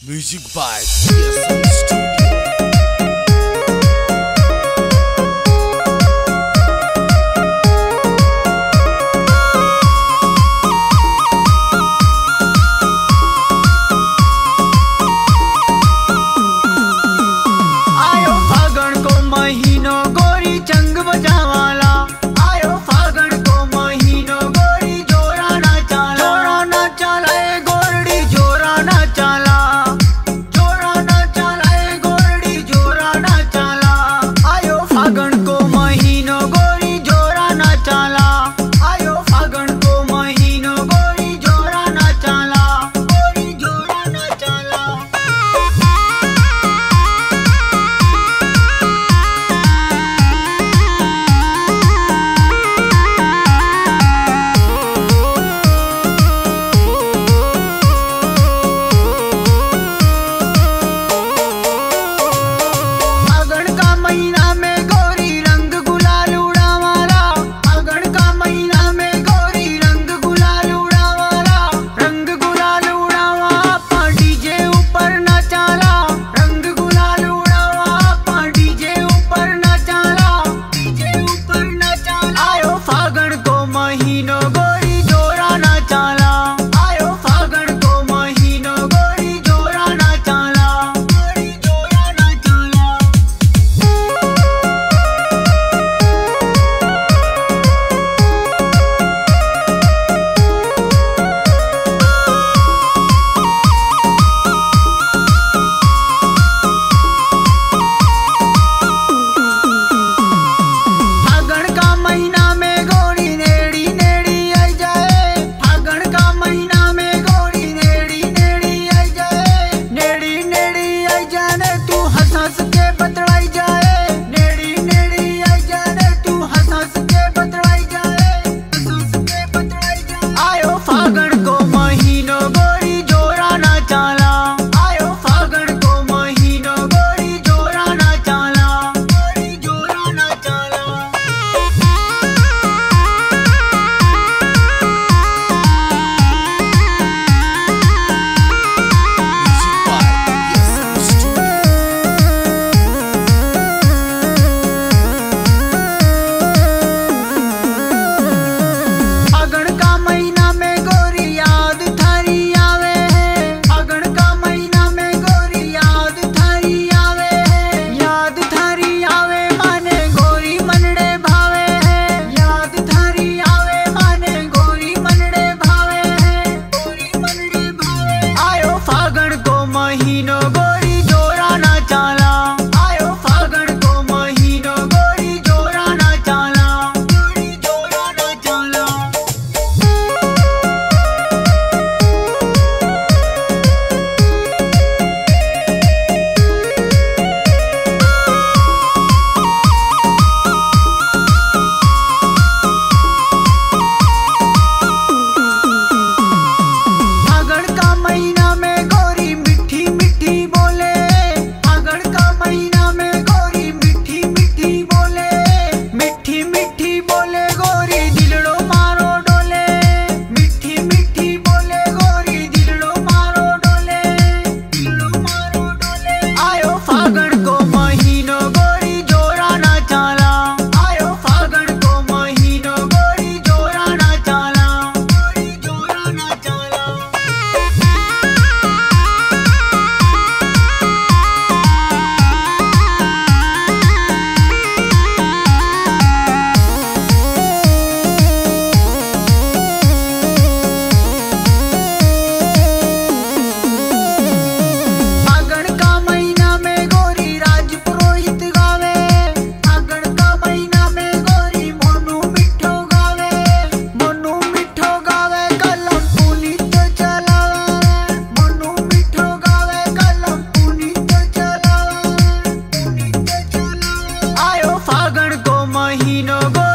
Music by TSM Studio. आयो फागण को महीनो गोरी चंग बजावाला। आयो फागण को महीनो गोरी जोरा ना चाला। जोरा ना चाला ए गोरडी जोरा ना चाला। जोरा ना चाला ए गोरडी जोरा ना चाला। आयो फागण को महीनो गोरी जोरा ना चाला। आयो फागण को महीनो गोरी जोरा ना चाला। गोरी जोरा ना चाला। फागण का महीना में गोरी रंग गुलाल उड़ावाला। फागण का महीना में गोरी रंग गुलाल उड़ावाला। रंग गुलाल उड़ावा आपा डीजे ऊपर नाचाला। रंग गुलाल उड़ावा आपा डीजे ऊपर नाचाला। डीजे ऊपर नाचाला। आयो फागण को महीनो गोरी जोरा नाचाला। आयो फागण को महीनो गोरी जोरा नाचाला। गोरी जोरा नाचाला। फागण का महीना में गोरी नेड़ी नेड़ी आई जाए। फागण का महीना में गोरी नेड़ी नेड़ी आई जाए। नेड़ी नेड़ी आई जाने तू हंस हंस के बतलाई जाए। नेड़ी नेड़ी आई जाने तू हंस हंस के बतलाई जाए। हंस हंस के बतलाई जाए। आयो फागण को महीनो गोरी जोरा ना चाला। आयो फागण को महीनो गोरी जोरा ना चाला। गोरी जोरा ना चाला। Music by TSM Studio. फागण का महीना में गोरी याद थारी आवे है। फागण का महीना में गोरी याद थारी आवे है। याद थारी आवे माने गोरी मनड़े भावे है। याद थारी आवे माने गोरी मनड़े भावे है। गोरी मनड़े भावे। आयो फागण को महीनो गोरी जोरा ना चाला। आयो फागण को महीनो गोरी जोरा ना चाला। गोरी जोरा ना चाला। फागण का महीना में गोरी मीठी मीठी बोले। फागण का महीना में गोरी मीठी मीठी बोले। मीठी मीठी बोले गोरी दिलड़ो मारो डोले। मीठी मीठी बोले गोरी दिलड़ो मारो डोले। दिलड़ो मारो डोले। आयो फागण को महीनो गोरी जोरा ना चाला। आयो फागण को महीनो गोरी जोरा ना चाला। गोरी जोरा ना चाला। फागण का महीना में गोरी राज पुरोहित गावे। फागण का महीना में गोरी मोनू मिठो गावे। मोनू मिठो गावे कलम पुनीत चलावे। मोनू मिठो गावे कलम पुनीत चलावे। पुनीत चलावे। आयो फागण को महीनो गोरी